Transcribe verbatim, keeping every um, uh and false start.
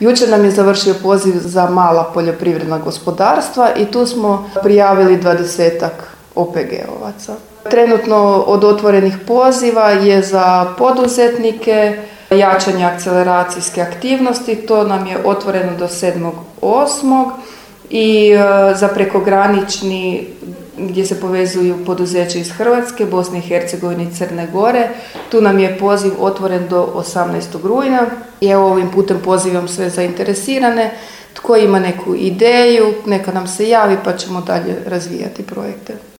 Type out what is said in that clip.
Jučer nam je završio poziv za mala poljoprivredna gospodarstva i tu smo prijavili dvadesetak O P G-ovaca. Trenutno od otvorenih poziva je za poduzetnike, jačanje akceleracijske aktivnosti, to nam je otvoreno do sedmog osmog i za prekogranični gdje se povezuju poduzeća iz Hrvatske, Bosne i Hercegovine i Crne Gore. Tu nam je poziv otvoren do osamnaestog rujna i evo ovim putem pozivam sve zainteresirane. Tko ima neku ideju, neka nam se javi pa ćemo dalje razvijati projekte.